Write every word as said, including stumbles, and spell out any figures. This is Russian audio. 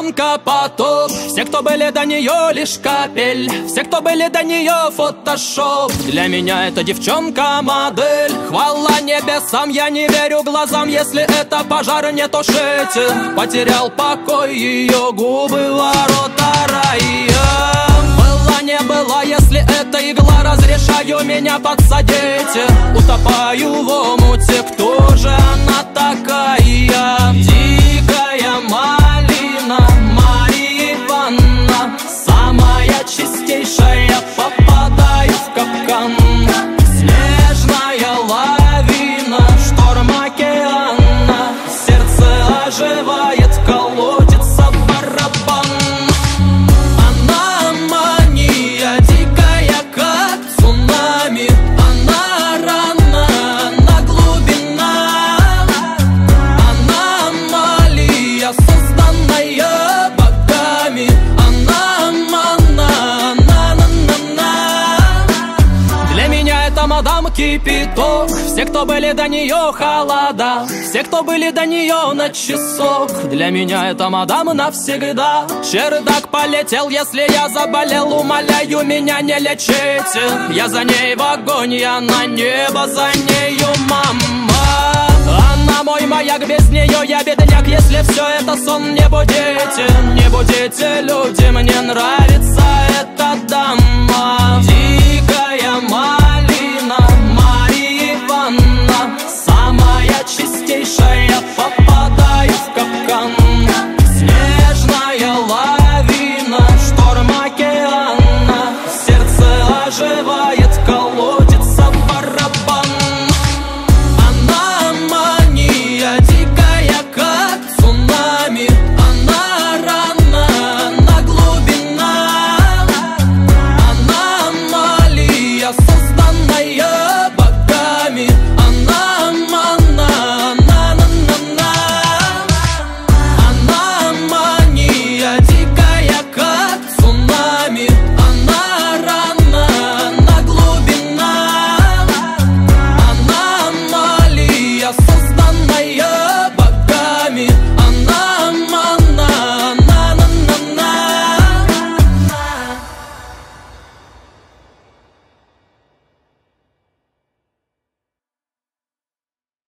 девчонка потоп. Все, кто были до нее, лишь капель. Все, кто были до нее, фотошоп. Для меня эта девчонка модель. Хвала небесам, я не верю глазам. Если это пожар, не тушите. Потерял покой ее губы, ворота рая. Была не была, если это игла, разрешаю меня подсадить. Утопаю в омуте, кто же она такая? Дикая малина, Мария Ивановна, самая чистейшая, попадаю в капкан. Снежная лавина, шторм океана, сердце оживает, колотится барабан. Она мания, дикая, как цунами. Она рана, она глубина. Она малия, созданная богами. Она мана, на-на-на-на. Для меня это мадам кипяток. Все, кто были до нее, холода. Все, кто были до нее, на часок. Для меня это мадам навсегда. Чердак полетел, если я заболел. Умоляю, меня не лечите. Я за ней в огонь, я на небо за нею, мама. Она мой маяк, без нее я бедняк. Если все это сон, не будите. Не будите, люди, мне нравится эта дама.